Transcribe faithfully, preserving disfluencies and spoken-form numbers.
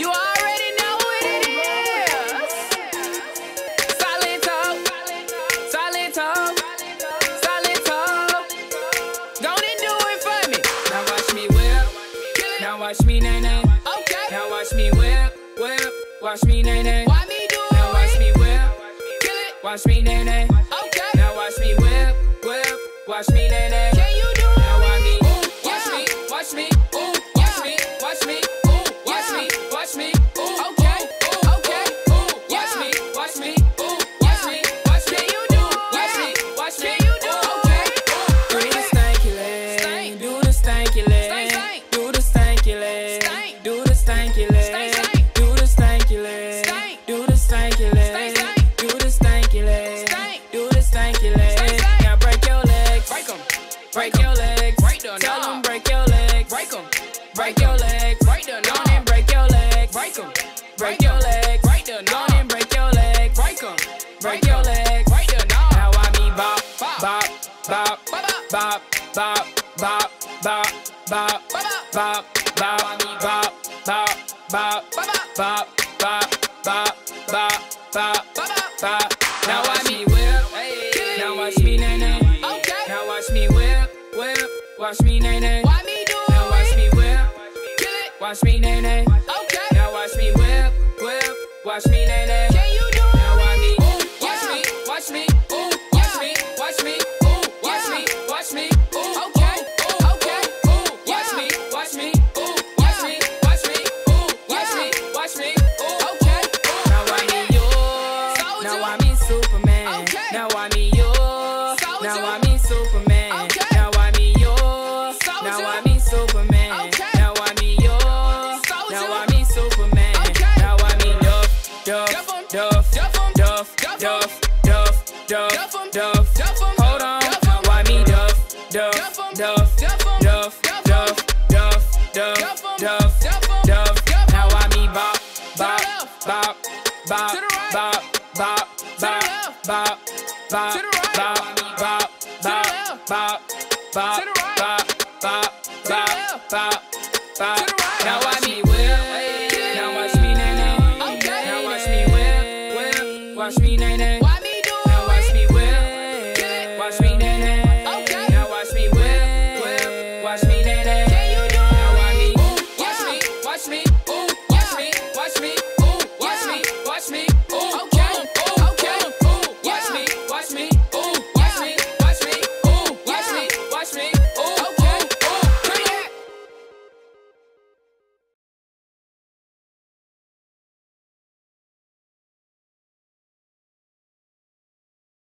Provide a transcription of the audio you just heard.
You already know what it is. Solid talk, solid talk, solid talk. Don't and do it for me. Now watch me whip. Now watch me nay nay. Okay. Now watch me whip, whip. Watch me nay nay. Why me do it? Now watch me whip. Kill it. Watch me nay nay. Okay. Now watch me whip, whip. Watch me nay nay. Can you do it? Now watch me. Ooh, watch me. Watch me. Ooh, watch me. Watch me. Ooh, watch me. Watch me. Ooh, okay. Ooh, okay. Ooh, watch me. Watch me. Ooh, watch me. Watch me. Can you do it? Watch me. Watch me. Can you do it? Okay. Do the stanky leg. Do the stanky leg. Do the stanky leg. Do the stanky leg. Do the stanky leg. Do the stanky leg. Do the stanky leg. Do the stanky leg. Now break your legs. Break 'em. Break your legs. Tell them break your legs. Break 'em. Break your legs. Break the knob and break your legs. Break 'em. Break your legs. Break the knob and break your legs. Break 'em. Break your legs. Break the knob. Now I me bop, bop, bop, bop, bop, bop, bop, bop, bop, bop, bop. I me bop, bop, bop, bop, bop, bop, bop, bop, bop, bop. Now watch me whip. Now watch me nay nay. Okay. Now watch me whip, whip. Watch me nay nay. Why me do it? Now watch me whip. Kill it. Watch me nay nay. Okay. Now watch me whip, whip. Watch me nay nay. Can you do it? Now watch me. Ooh, watch me. Watch me. Ooh, watch me. Watch me. Ooh, watch me. Watch me. Ooh, okay. Ooh, okay. Ooh, watch me. Watch me. Ooh, watch me. Watch me. Ooh, watch me. Watch me. Ooh, okay. Now I me you. Now I me Superman. Now I me you. Now I me Superman. Now I me you. Now I me Superman. Now I me you. Now I me Superman. Now I me Duff, Duff, Duff, Duff, Duff, Duff, Duff, Duff, Duff. Hold on. Now I me Duff, Duff, Duff, Duff, Duff, Duff, Duff, Duff, Duff. Now I me bop, bop, bop, bop, bop, bop, bop, bop, bop, bop, bop, bop, bop, bop, bop, bop, bop, bop, bop. Now I me whip.